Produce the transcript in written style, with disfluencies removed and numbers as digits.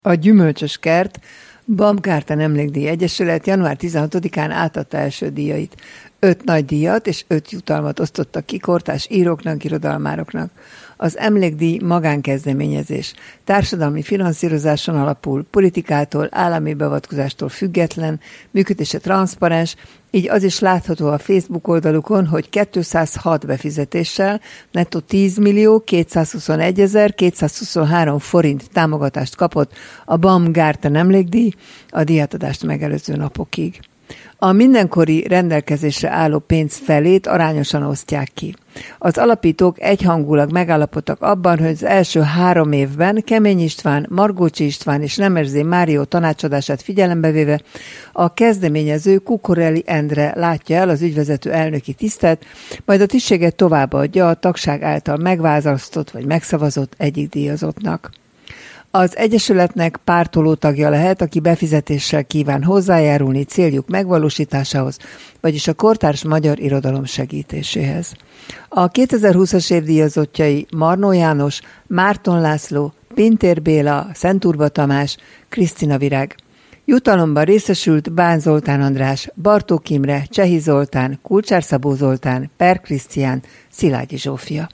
A Gyümölcsös Kert Baumgarten Emlékdíj Egyesület január 16-án átadta első díjait. 5 nagy díjat és 5 jutalmat osztottak ki kortárs íróknak, irodalmároknak. Az emlékdíj magánkezdeményezés. Társadalmi finanszírozáson alapul, politikától, állami beavatkozástól független, működése transzparens, így az is látható a Facebook oldalukon, hogy 206 befizetéssel nettó 10.221.223 forint támogatást kapott a Baumgarten Emlékdíj a díjátadást megelőző napokig. A mindenkori rendelkezésre álló pénz felét arányosan osztják ki. Az alapítók egyhangulag megállapodtak abban, hogy az első 3 évben Kemény István, Margócsi István és Nemerzé Márió tanácsadását figyelembe véve a kezdeményező Kukorelli Endre látja el az ügyvezető elnöki tisztet, majd a tisztséget továbbadja a tagság által megválasztott vagy megszavazott egyik díjazottnak. Az egyesületnek pártoló tagja lehet, aki befizetéssel kíván hozzájárulni céljuk megvalósításához, vagyis a kortárs magyar irodalom segítéséhez. A 2020-as év díjazottjai Marnó János, Márton László, Pintér Béla, Szenturba Tamás, Krisztina Virág. Jutalomban részesült Bán Zoltán András, Bartók Imre, Csehi Zoltán, Kulcsár Szabó Zoltán, Per Krisztián, Szilágyi Zsófia.